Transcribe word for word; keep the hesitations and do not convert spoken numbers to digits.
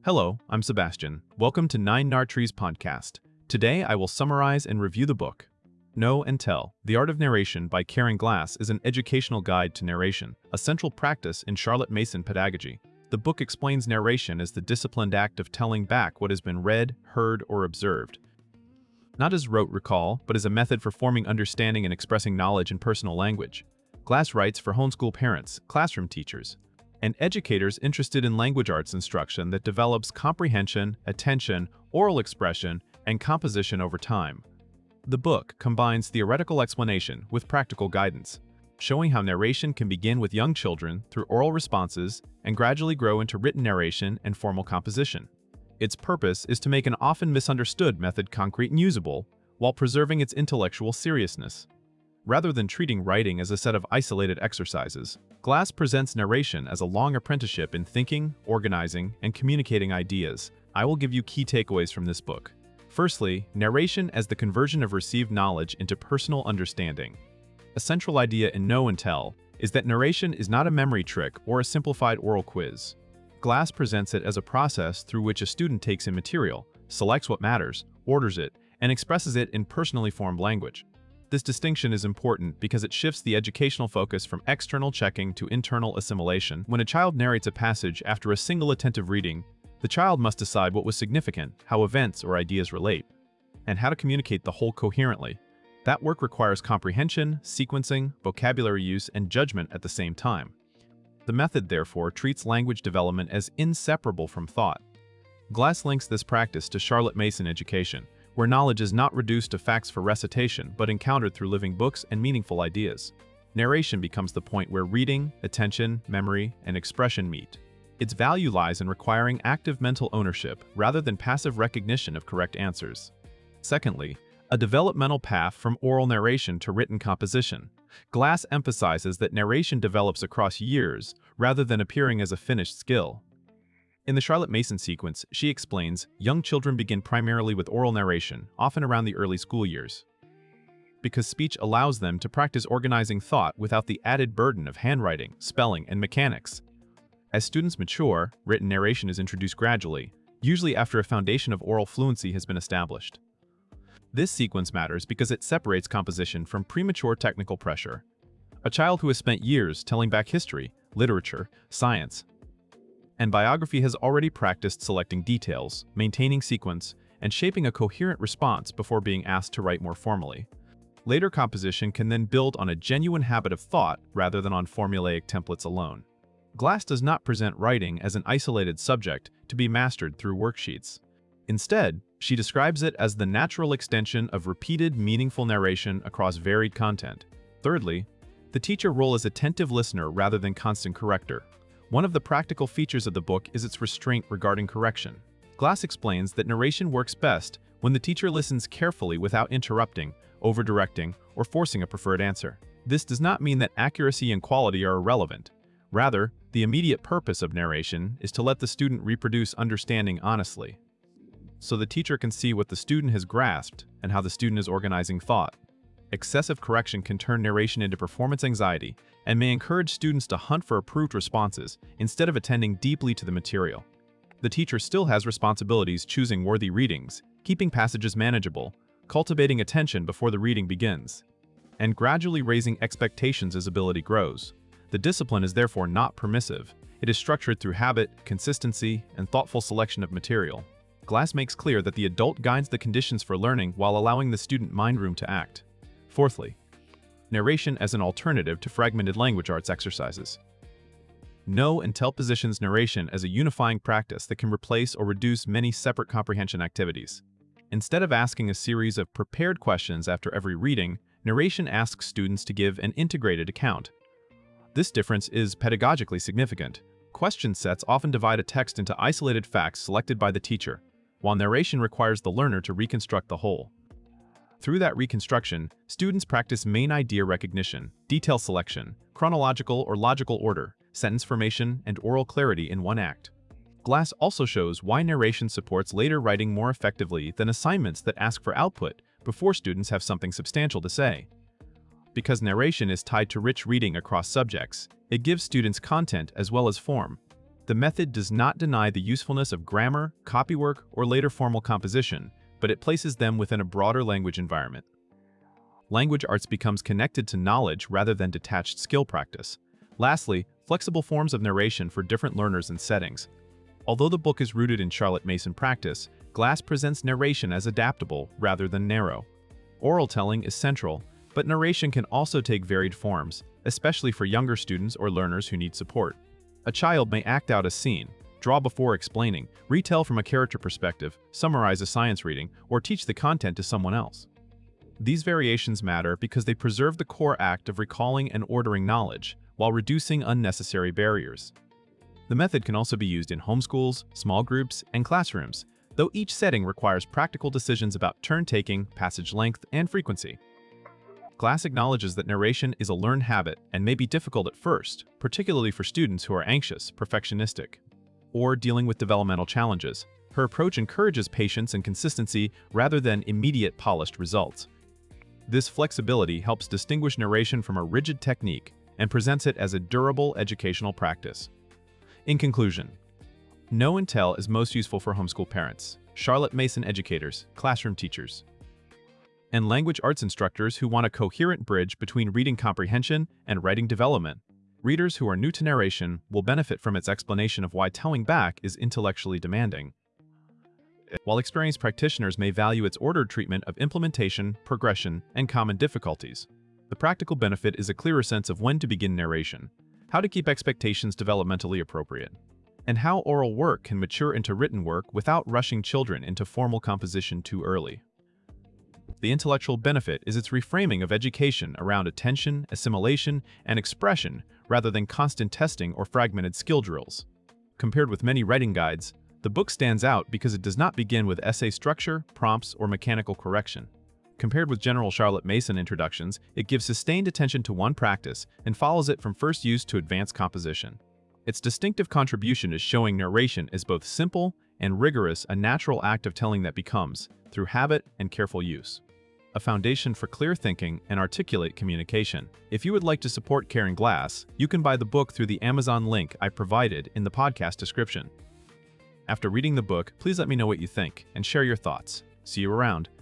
Hello, I'm Sebastian. Welcome to Nine Nartrees podcast. Today I will summarize and review the book. Know and Tell: The Art of Narration by Karen Glass is an educational guide to narration, a central practice in Charlotte Mason pedagogy. The book explains narration as the disciplined act of telling back what has been read, heard, or observed. Not as rote recall, but as a method for forming understanding and expressing knowledge in personal language. Glass writes for homeschool parents, classroom teachers, and educators interested in language arts instruction that develops comprehension, attention, oral expression, and composition over time. The book combines theoretical explanation with practical guidance, showing how narration can begin with young children through oral responses and gradually grow into written narration and formal composition. Its purpose is to make an often misunderstood method concrete and usable, while preserving its intellectual seriousness. Rather than treating writing as a set of isolated exercises, Glass presents narration as a long apprenticeship in thinking, organizing, and communicating ideas. I will give you key takeaways from this book. Firstly, narration as the conversion of received knowledge into personal understanding. A central idea in Know and Tell is that narration is not a memory trick or a simplified oral quiz. Glass presents it as a process through which a student takes in material, selects what matters, orders it, and expresses it in personally formed language. This distinction is important because it shifts the educational focus from external checking to internal assimilation. When a child narrates a passage after a single attentive reading, the child must decide what was significant, how events or ideas relate, and how to communicate the whole coherently. That work requires comprehension, sequencing, vocabulary use, and judgment at the same time. The method, therefore, treats language development as inseparable from thought. Glass links this practice to Charlotte Mason education, where knowledge is not reduced to facts for recitation but encountered through living books and meaningful ideas. Narration becomes the point where reading, attention, memory, and expression meet. Its value lies in requiring active mental ownership rather than passive recognition of correct answers. Secondly, a developmental path from oral narration to written composition. Glass emphasizes that narration develops across years rather than appearing as a finished skill. In the Charlotte Mason sequence, she explains, young children begin primarily with oral narration, often around the early school years, because speech allows them to practice organizing thought without the added burden of handwriting, spelling, and mechanics. As students mature, written narration is introduced gradually, usually after a foundation of oral fluency has been established. This sequence matters because it separates composition from premature technical pressure. A child who has spent years telling back history, literature, science, and biography has already practiced selecting details, maintaining sequence, and shaping a coherent response before being asked to write more formally. Later composition can then build on a genuine habit of thought rather than on formulaic templates alone. Glass does not present writing as an isolated subject to be mastered through worksheets. Instead, she describes it as the natural extension of repeated, meaningful narration across varied content. Thirdly, the teacher role is attentive listener rather than constant corrector. One of the practical features of the book is its restraint regarding correction. Glass explains that narration works best when the teacher listens carefully without interrupting, over-directing, or forcing a preferred answer. This does not mean that accuracy and quality are irrelevant. Rather, the immediate purpose of narration is to let the student reproduce understanding honestly, so the teacher can see what the student has grasped and how the student is organizing thought. Excessive correction can turn narration into performance anxiety and may encourage students to hunt for approved responses instead of attending deeply to the material. The teacher still has responsibilities choosing worthy readings, keeping passages manageable, cultivating attention before the reading begins, and gradually raising expectations as ability grows. The discipline is therefore not permissive. It is structured through habit, consistency, and thoughtful selection of material. Glass makes clear that the adult guides the conditions for learning while allowing the student mind room to act. Fourthly, narration as an alternative to fragmented language arts exercises. Know and Tell positions narration as a unifying practice that can replace or reduce many separate comprehension activities. Instead of asking a series of prepared questions after every reading, narration asks students to give an integrated account. This difference is pedagogically significant. Question sets often divide a text into isolated facts selected by the teacher, while narration requires the learner to reconstruct the whole. Through that reconstruction, students practice main idea recognition, detail selection, chronological or logical order, sentence formation, and oral clarity in one act. Glass also shows why narration supports later writing more effectively than assignments that ask for output before students have something substantial to say. Because narration is tied to rich reading across subjects, it gives students content as well as form. The method does not deny the usefulness of grammar, copywork, or later formal composition, but it places them within a broader language environment. Language arts becomes connected to knowledge rather than detached skill practice. Lastly, flexible forms of narration for different learners and settings. Although the book is rooted in Charlotte Mason practice, Glass presents narration as adaptable rather than narrow. Oral telling is central, but narration can also take varied forms, especially for younger students or learners who need support. A child may act out a scene, draw before explaining, retell from a character perspective, summarize a science reading, or teach the content to someone else. These variations matter because they preserve the core act of recalling and ordering knowledge, while reducing unnecessary barriers. The method can also be used in homeschools, small groups, and classrooms, though each setting requires practical decisions about turn-taking, passage length, and frequency. Glass acknowledges that narration is a learned habit and may be difficult at first, particularly for students who are anxious, perfectionistic, or dealing with developmental challenges. Her approach encourages patience and consistency rather than immediate polished results. This flexibility helps distinguish narration from a rigid technique and presents it as a durable educational practice. In conclusion, Know and Tell is most useful for homeschool parents, Charlotte Mason educators, classroom teachers, and language arts instructors who want a coherent bridge between reading comprehension and writing development. Readers who are new to narration will benefit from its explanation of why telling back is intellectually demanding, while experienced practitioners may value its ordered treatment of implementation, progression, and common difficulties. The practical benefit is a clearer sense of when to begin narration, how to keep expectations developmentally appropriate, and how oral work can mature into written work without rushing children into formal composition too early. The intellectual benefit is its reframing of education around attention, assimilation, and expression rather than constant testing or fragmented skill drills. Compared with many writing guides, the book stands out because it does not begin with essay structure, prompts, or mechanical correction. Compared with general Charlotte Mason introductions, it gives sustained attention to one practice and follows it from first use to advanced composition. Its distinctive contribution is showing narration is both simple and rigorous, a natural act of telling that becomes, through habit and careful use, a foundation for clear thinking and articulate communication. If you would like to support Caring Glass, you can buy the book through the Amazon link I provided in the podcast description. After reading the book, please let me know what you think and share your thoughts. See you around.